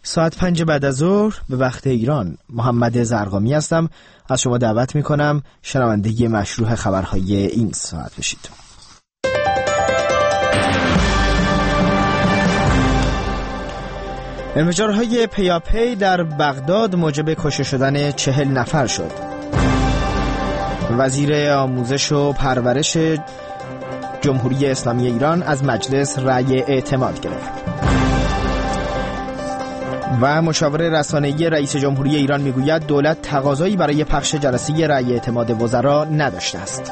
ساعت 5 بعد از ظهر به وقت ایران. محمد زرقامی هستم. از شما دعوت میکنم شنونده مشروع خبرهای این ساعت بشید. انفجارهای پیاپی در بغداد موجب کشته شدن 40 نفر شد. وزیر آموزش و پرورش جمهوری اسلامی ایران از مجلس رأی اعتماد گرفت. و مشاور رسانه‌ای رئیس جمهوری ایران میگوید دولت تقاضایی برای پخش جلسه رأی اعتماد وزرا نداشته است.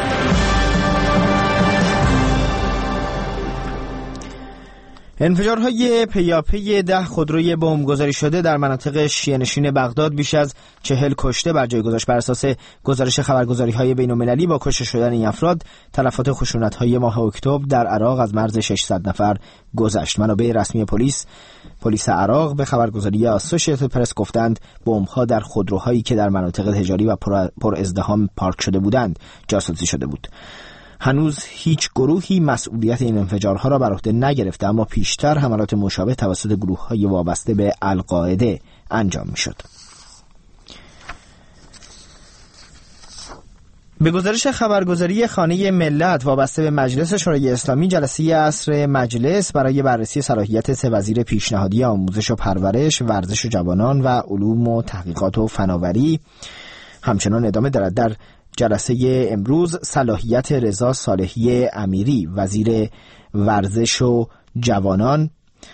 انفجارهای پیاپی 10 خودروی بمب گذاری شده در مناطق شیعه‌نشین بغداد بیش از 40 کشته بر جای گذاشت. بر اساس گزارش خبرگزاری‌های بین‌المللی با کشته شدن این افراد، تلفات خشونت‌های ماه اکتبر در عراق از مرز 600 نفر گذشت. منابع رسمی پلیس عراق به خبرگزاری آسوشیتد پرس گفتند بمب‌ها در خودروهایی که در مناطق تجاری و پر ازدحام پارک شده بودند جاسوسی شده بود. هنوز هیچ گروهی مسئولیت این انفجارها را بر عهده نگرفته، اما پیشتر حملات مشابه توسط گروه‌های وابسته به القاعده انجام می‌شد. به گزارش خبرگزاری خانه ملت وابسته به مجلس شورای اسلامی، جلسه عصر مجلس برای بررسی صلاحیت 3 وزیر پیشنهادی آموزش و پرورش، ورزش و جوانان و علوم و تحقیقات و فناوری همچنان ادامه دارد. در جلسه امروز صلاحیت رضا صالحی امیری وزیر ورزش و جوانان،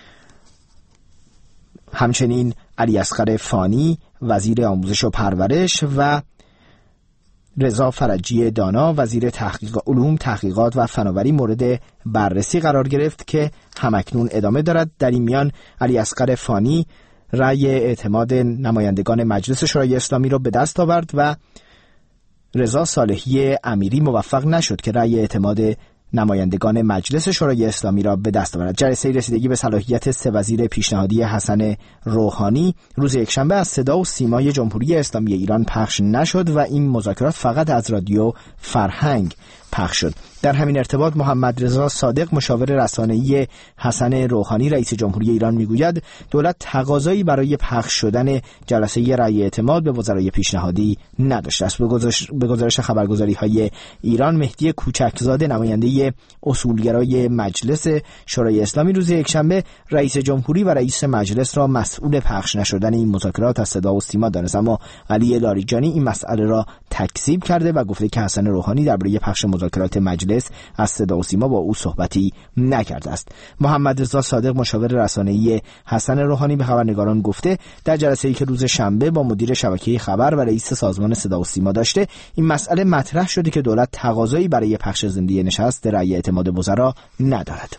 همچنین علی اصغر فانی وزیر آموزش و پرورش و رضا فرجی دانا وزیر علوم تحقیقات و فناوری مورد بررسی قرار گرفت که همکنون ادامه دارد. در این میان علی اصغر فانی رأی اعتماد نمایندگان مجلس شورای اسلامی را به دست آورد و رضا صالحی امیری موفق نشد که رأی اعتماد نمایندگان مجلس شورای اسلامی را به دست آورد. جلسه رسیدگی به صلاحیت 3 وزیر پیشنهادی حسن روحانی روز یکشنبه از صدا و سیمای جمهوری اسلامی ایران پخش نشد و این مذاکرات فقط از رادیو فرهنگ پخش شد. در همین ارتباط محمد رضا صادق مشاور رسانه‌ای حسن روحانی رئیس جمهوری ایران میگوید دولت تقاضایی برای پخش شدن جلسه رأی اعتماد به وزرای پیشنهادی نداشته است. به گزارش خبرگزاری‌های ایران، مهدی کوچکزاده نماینده اصولگرای مجلس شورای اسلامی روز یکشنبه رئیس جمهوری و رئیس مجلس را مسئول پخش نشدن این مذاکرات از صدا و سیما دانست، اما علی لاریجانی این مسئله را تکذیب کرده و گفته که حسن روحانی درباره پخش مذاکرات مجلس از صدا و سیما با او صحبتی نکرده است. محمد رضا صادق مشاور رسانه‌ای حسن روحانی به خبرنگاران گفته در جلسه‌ای که روز شنبه با مدیر شبکه خبر و رئیس سازمان صدا و سیما داشته، این مسئله مطرح شده که دولت تقاضایی برای پخش زنده نشست رأی اعتماد وزرا ندارد.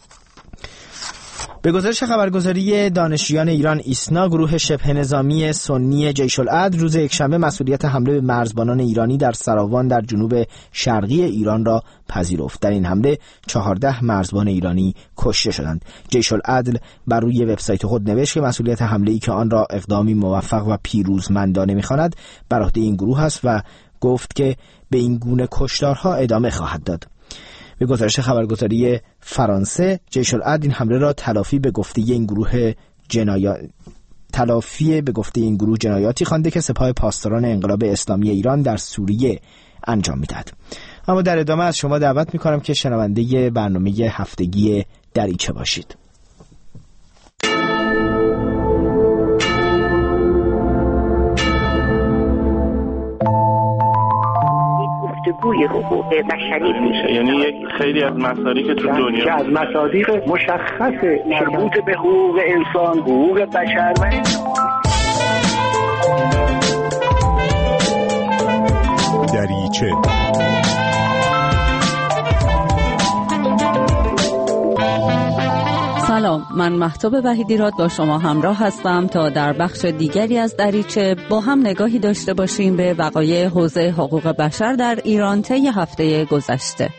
به گزارش خبرگزاری دانشجویان ایران ایسنا، گروه شبه نظامی سنی جیش العدل روز یکشنبه مسئولیت حمله به مرزبانان ایرانی در سراوان در جنوب شرقی ایران را پذیرفت. در این حمله 14 مرزبان ایرانی کشته شدند. جیش العدل بر روی وبسایت خود نوشت که مسئولیت حمله‌ای که آن را اقدامی موفق و پیروزمندانه می‌خواند بر عهده این گروه است و گفت که به این گونه کشتارها ادامه خواهد داد. به گزارش خبرگزاری فرانسه، جیش العدل این حمله را تلافی به گفته این گروه جنایاتی خوانده که سپاه پاسداران انقلاب اسلامی ایران در سوریه انجام می‌دهد. اما در ادامه از شما دعوت می‌کنم که شنونده برنامه هفتگی دریچه باشید. گفتگوی حقوق بشری میشه، یعنی یک خیلی از مصادیق تو دنیا که از مصادیق مشخص مربوط به حقوق انسان، حقوق بشر و دریچه. سلام، من مهتاب وحیدیراد با شما همراه هستم تا در بخش دیگری از دریچه با هم نگاهی داشته باشیم به وقایع حوزه حقوق بشر در ایران طی هفته گذشته.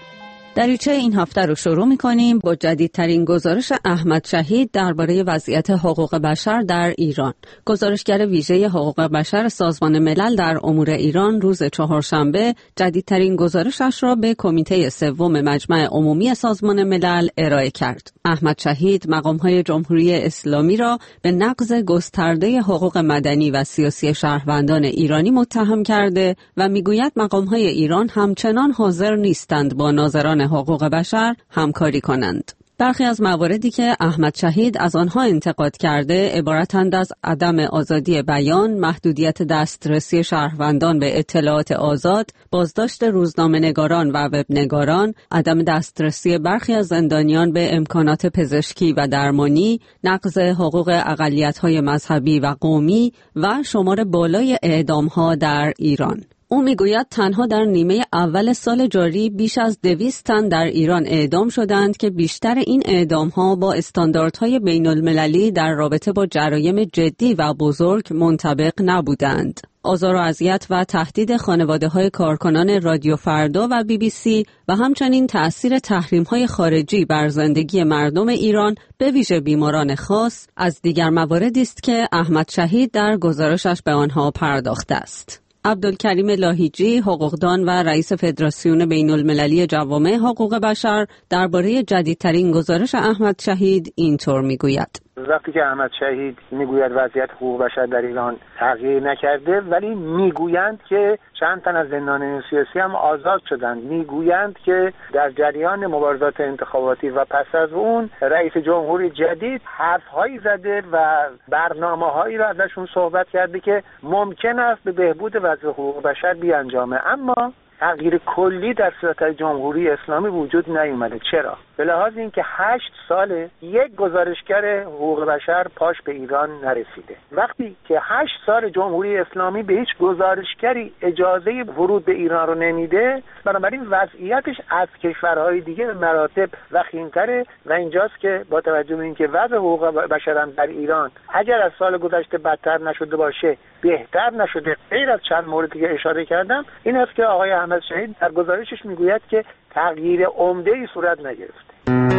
دریچه این هفته رو شروع می‌کنیم با جدیدترین گزارش احمد شهید درباره وضعیت حقوق بشر در ایران. گزارشگر ویژه حقوق بشر سازمان ملل در امور ایران روز چهارشنبه جدیدترین گزارشش را به کمیته سوم مجمع عمومی سازمان ملل ارائه کرد. احمد شهید مقام‌های جمهوری اسلامی را به نقض گسترده حقوق مدنی و سیاسی شهروندان ایرانی متهم کرده و می‌گوید مقام‌های ایران همچنان حاضر نیستند با ناظران حقوق بشر همکاری کنند. برخی از مواردی که احمد شهید از آنها انتقاد کرده عبارتند از عدم آزادی بیان، محدودیت دسترسی شهروندان به اطلاعات آزاد، بازداشت روزنامه‌نگاران و وبنگاران، عدم دسترسی برخی از زندانیان به امکانات پزشکی و درمانی، نقض حقوق اقلیت‌های مذهبی و قومی و شمار بالای اعدام‌ها در ایران. او میگوید تنها در نیمه اول سال جاری بیش از 200 تن در ایران اعدام شدند که بیشتر این اعدام‌ها با استانداردهای بین‌المللی در رابطه با جرایم جدی و بزرگ منطبق نبودند. آزار و اذیت و تهدید خانواده‌های کارکنان رادیو فردا و BBC و همچنین تأثیر تحریم‌های خارجی بر زندگی مردم ایران به ویژه بیماران خاص از دیگر مواردی است که احمد شهید در گزارشش به آنها پرداخته است. عبدالکریم لاهیجی، حقوقدان و رئیس فدراسیون بین‌المللی جوامع حقوق بشر درباره جدیدترین گزارش احمد شهید اینطور میگوید: وقتی که احمد شهید میگوید وضعیت حقوق بشر در ایران تغییر نکرده، ولی میگویند که چند تن از زندانیان سیاسی هم آزاد شدند. میگویند که در جریان مبارزات انتخاباتی و پس از اون رئیس جمهوری جدید حرفهایی زده و برنامه‌هایی را ازشون صحبت کرده که ممکن است به بهبود وضع حقوق بشر بیانجامه، اما تغییر کلی در سیاست جمهوری اسلامی وجود نیومده. چرا؟ به لحاظ اینکه 8 سال یک گزارشگر حقوق بشر پاش به ایران نرسیده. وقتی که 8 سال جمهوری اسلامی به هیچ گزارشگری اجازه ورود به ایران رو نمیده، بنابراین وضعیتش از کشورهای دیگه به مراتب وخیم‌تره و اینجاست که با توجه به اینکه وضع حقوق بشر در ایران اگر از سال گذشته بدتر نشده باشه، بهتر نشده، غیر از چند موردی که اشاره کردم، این است که آقای احمد شهید در گزارشش میگوید که تغییر عمده‌ای صورت نگرفته.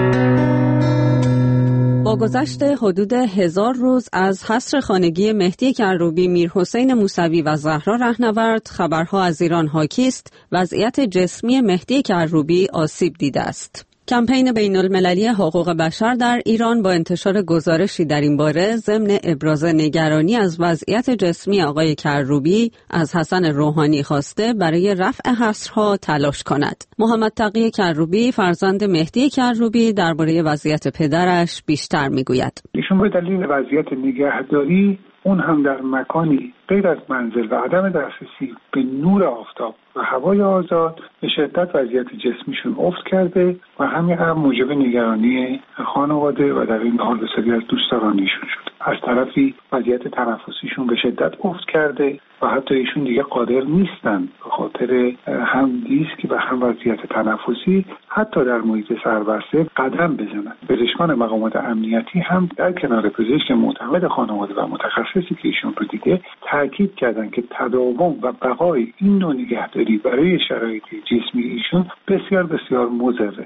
با گذشت حدود 1000 روز از حصر خانگی مهدی کروبی، میرحسین موسوی و زهرا رهنورد، خبرها از ایران حاکی است وضعیت جسمی مهدی کروبی آسیب دیده است. کمپین بین‌المللی حقوق بشر در ایران با انتشار گزارشی در این باره ضمن ابراز نگرانی از وضعیت جسمی آقای کروبی از حسن روحانی خواسته برای رفع حصرها تلاش کند. محمد تقی کروبی، فرزند مهدی کروبی، درباره وضعیت پدرش بیشتر میگوید. ایشون به دلیل وضعیت نگهداری، اون هم در مکانی غیر از منزل و عدم دسترسی به نور آفتاب و هوای آزاد، به شدت وضعیت جسمیشون افت کرده و همین هم موجب نگرانی خانواده و در این حال بسیاری از دوستدارانشون شد. از طرفی وضعیت تنفسیشون به شدت افت کرده و حتی ایشون دیگه قادر نیستن به خاطر هم دیسک و هم وضعیت تنفسی حتی در محیط سربسته قدم بزنن. پزشکان مقامات امنیتی هم در کنار پزشک معتمد خانواده و متخصصی که ایشون رو دیده تاکید کردن که تداوم و بقای این نوع نگهداری برای شرایط جسمی ایشون بسیار بسیار مضره.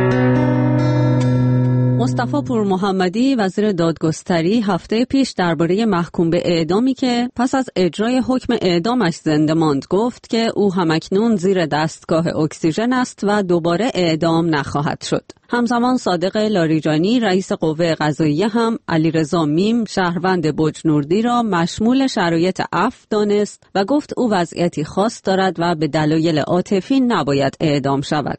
مصطفی پور محمدی، وزیر دادگستری، هفته پیش درباره محکوم به اعدامی که پس از اجرای حکم اعدامش زنده ماند گفت که او همکنون زیر دستگاه اکسیژن است و دوباره اعدام نخواهد شد. همزمان صادق لاریجانی، رئیس قوه قضاییه، هم علیرضا میم، شهروند بجنوردی را مشمول شرایط عفو دانست و گفت او وضعیتی خاص دارد و به دلایل عاطفی نباید اعدام شود.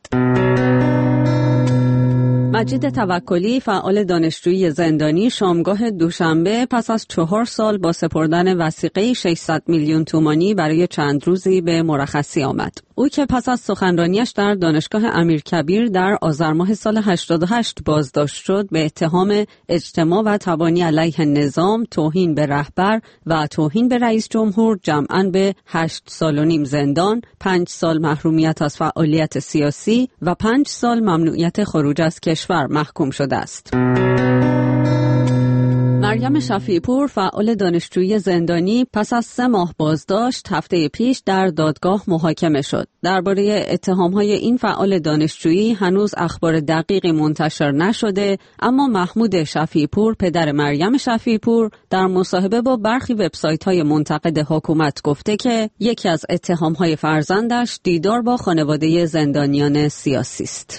مجید توکلی، فعال دانشجویی زندانی، شامگاه دوشنبه پس از 4 سال با سپردن وثیقه 600 میلیون تومانی برای چند روزی به مرخصی آمد. او که پس از سخنرانیش در دانشگاه امیرکبیر در آذر ماه سال 88 بازداشت شد، به اتهام اجتماع و تبانی علیه نظام، توهین به رهبر و توهین به رئیس جمهور جمعاً به 8 سال و نیم زندان، 5 سال محرومیت از فعالیت سیاسی و 5 سال ممنوعیت خروج از کشور محکوم شده است. مریم مریم شفیعی پور فعال دانشجویی زندانی پس از 3 ماه بازداشت هفته پیش در دادگاه محاکمه شد. درباره اتهام‌های این فعال دانشجویی هنوز اخبار دقیقی منتشر نشده، اما محمود شفیعی پور پدر مریم شفیعی پور در مصاحبه با برخی وبسایت‌های منتقد حکومت گفته که یکی از اتهام‌های فرزندش دیدار با خانواده زندانیان سیاسی است.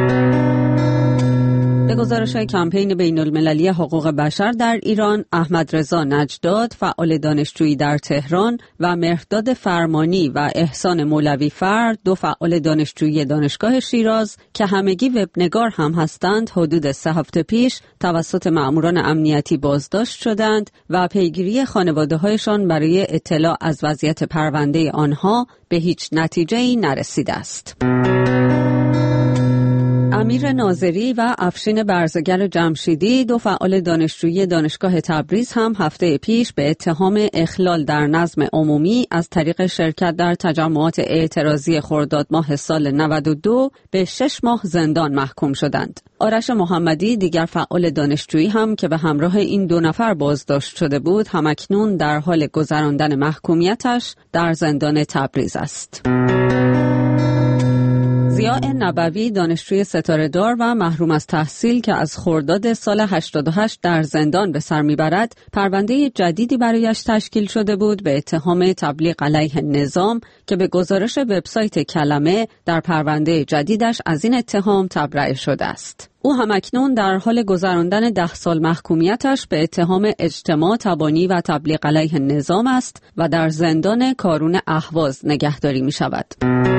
به گزارش کمپین بین‌المللی حقوق بشر در ایران، احمد رضا نجداد فعال دانشجویی در تهران و مهرداد فرمانی و احسان مولوی فرد 2 فعال دانشجویی دانشگاه شیراز که همگی وبنگار هم هستند حدود 3 هفته پیش توسط مأموران امنیتی بازداشت شدند و پیگیری خانواده‌هایشان برای اطلاع از وضعیت پرونده آنها به هیچ نتیجه‌ای نرسیده است. امیر ناظری و افشین برزگر جمشیدی 2 فعال دانشجویی دانشگاه تبریز هم هفته پیش به اتهام اخلال در نظم عمومی از طریق شرکت در تجمعات اعتراضی خرداد ماه سال 92 به 6 ماه زندان محکوم شدند. آرش محمدی دیگر فعال دانشجویی هم که به همراه این 2 نفر بازداشت شده بود همکنون در حال گذراندن محکومیتش در زندان تبریز است. ضیاء نبوی دانشجوی ستاره‌دار و محروم از تحصیل که از خرداد سال 88 در زندان به سر میبرد پرونده جدیدی برایش تشکیل شده بود به اتهام تبلیغ علیه نظام که به گزارش وبسایت کلمه در پرونده جدیدش از این اتهام تبرئه شده است. او همکنون در حال گذراندن 10 سال محکومیتش به اتهام اجتماع تبانی و تبلیغ علیه نظام است و در زندان کارون اهواز نگهداری می شود.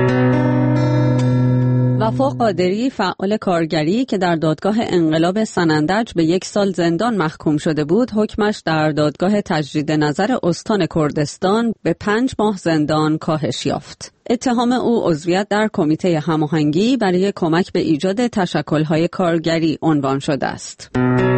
وفا قادری فعال کارگری که در دادگاه انقلاب سنندج به 1 سال زندان محکوم شده بود حکمش در دادگاه تجدید نظر استان کردستان به 5 ماه زندان کاهش یافت. اتهام او عضویت در کمیته هماهنگی برای کمک به ایجاد تشکل‌های کارگری عنوان شده است.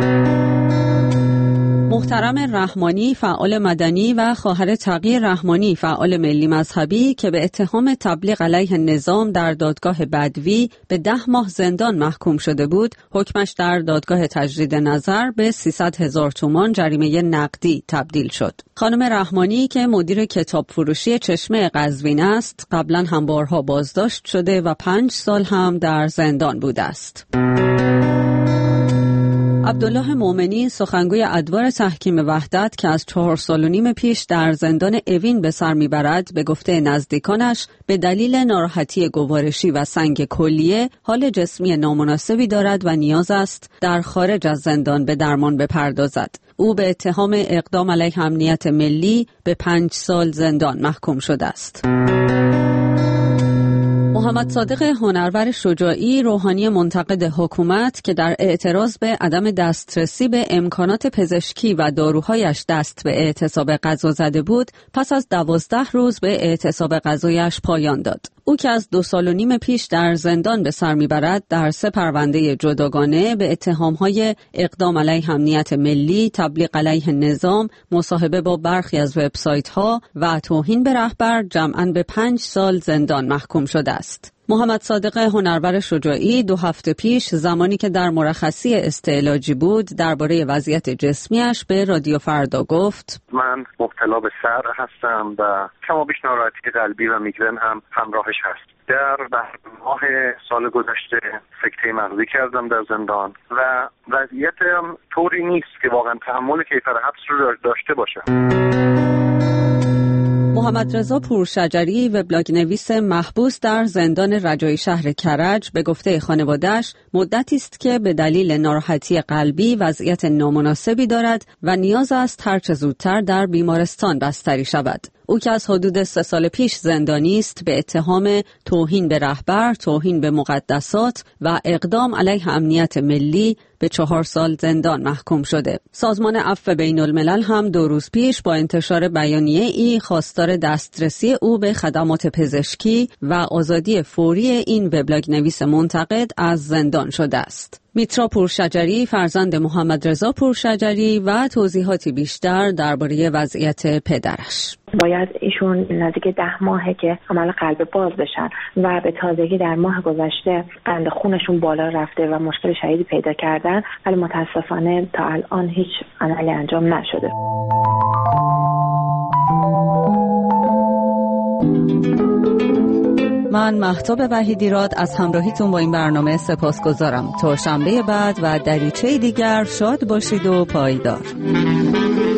محترم رحمانی فعال مدنی و خواهر تقی رحمانی فعال ملی مذهبی که به اتهام تبلیغ علیه نظام در دادگاه بدوی به 10 ماه زندان محکوم شده بود حکمش در دادگاه تجدید نظر به 300,000 تومان جریمه نقدی تبدیل شد. خانم رحمانی که مدیر کتاب فروشی چشمه قزوین است قبلا هم بارها بازداشت شده و 5 سال هم در زندان بوده است. عبدالله مومنی سخنگوی ادوار تحکیم وحدت که از 4 سال و نیم پیش در زندان اوین به سر میبرد به گفته نزدیکانش به دلیل ناراحتی گوارشی و سنگ کلیه حال جسمی نامناسبی دارد و نیاز است در خارج از زندان به درمان بپردازد. او به اتهام اقدام علیه امنیت ملی به 5 سال زندان محکوم شده است. محمد صادق هنرور شجاعی روحانی منتقد حکومت که در اعتراض به عدم دسترسی به امکانات پزشکی و داروهایش دست به اعتصاب غذا زده بود پس از 12 روز به اعتصاب غذایش پایان داد. او که از 2 سال و نیم پیش در زندان به سر میبرد در 3 پرونده جداگانه به اتهامهای اقدام علیه امنیت ملی، تبلیغ علیه نظام، مصاحبه با برخی از وبسایت‌ها و توهین به رهبر جمعاً به 5 سال زندان محکوم شده است. محمد صادق هنرور شجاعی 2 هفته پیش زمانی که در مرخصی استعلاجی بود درباره وضعیت جسمیش به رادیو فردا گفت: من مبتلا به سر هستم و کما بیش ناراحتی قلبی و میگرن هم همراهش هست. در ماه سال گذشته سکته مغزی کردم در زندان و وضعیتم طوری نیست که واقعا تحمل کیفر حبس رو داشته باشم. محمد رضا پورشجری وبلاگ نویس محبوس در زندان رجایی شهر کرج به گفته خانواده‌اش مدتی است که به دلیل ناراحتی قلبی وضعیت نامناسبی دارد و نیاز است هرچه زودتر در بیمارستان بستری شود. او که از حدود 3 سال پیش زندانی است به اتهام توهین به رهبر، توهین به مقدسات و اقدام علیه امنیت ملی به 4 سال زندان محکوم شده. سازمان عفو بین‌الملل هم 2 روز پیش با انتشار بیانیه‌ای خواستار دسترسی او به خدمات پزشکی و آزادی فوری این وبلاگ نویس منتقد از زندان شده است. میترا پورشجری فرزند محمد رضا پورشجری و توضیحاتی بیشتر درباره وضعیت پدرش. باید ایشون نزدیک 10 ماهه که عمل قلب باز بشن و به تازگی در ماه گذشته قند خونشون بالا رفته و مشکل شدیدی پیدا کردن، ولی متاسفانه تا الان هیچ عملی انجام نشده. من مهتاب وحیدیراد از همراهیتون با این برنامه سپاسگزارم. تا شنبه بعد و دریچه دیگر شاد باشید و پایدار.